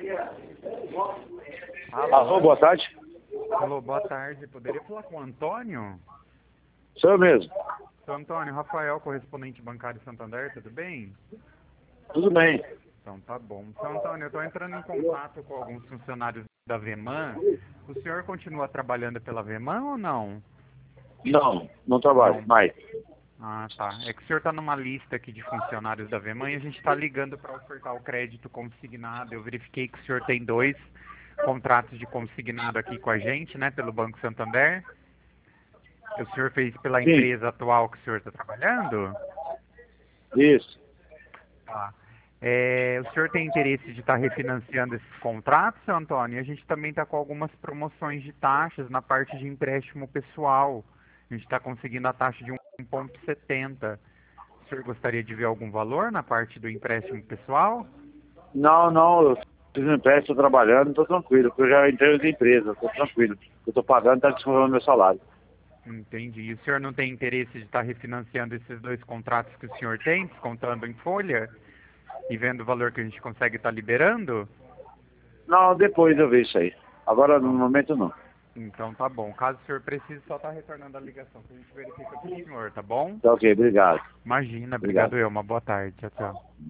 Alô, boa tarde. Alô, boa tarde. Poderia falar com o Antônio? Sou eu mesmo. Sou Antônio, Rafael, correspondente bancário Santander, tudo bem? Tudo bem. Então tá bom. Então, Antônio, eu estou entrando em contato com alguns funcionários da Veman. O senhor continua trabalhando pela Veman ou não? Não trabalho Não. mais. Ah, tá. É que o senhor está numa lista aqui de funcionários da Veman e a gente está ligando para ofertar o crédito consignado. Eu verifiquei que o senhor tem 2 contratos de consignado aqui com a gente, né, pelo Banco Santander. O senhor fez pela Sim, empresa atual que o senhor está trabalhando? isso. Tá. O senhor tem interesse de estar refinanciando esses contratos, seu Antônio? A gente também está com algumas promoções de taxas na parte de empréstimo pessoal. A gente está conseguindo a taxa de 1,70. O senhor gostaria de ver algum valor na parte do empréstimo pessoal? Não, eu fiz um empréstimo, estou trabalhando, estou tranquilo, porque eu já entrei nas empresas, estou tranquilo. Eu estou pagando, está descontando meu salário. Entendi. E o senhor não tem interesse de estar refinanciando esses 2 contratos que o senhor tem, descontando em folha e vendo o valor que a gente consegue estar liberando? Não, depois eu vejo isso aí. Agora, no Então, momento, não. então tá bom. Caso o senhor precise, só tá retornando a ligação que a gente verifica pro senhor, tá bom? Tá ok, obrigado. Imagina, Obrigado. obrigado eu. Uma boa tarde. Tchau, tchau.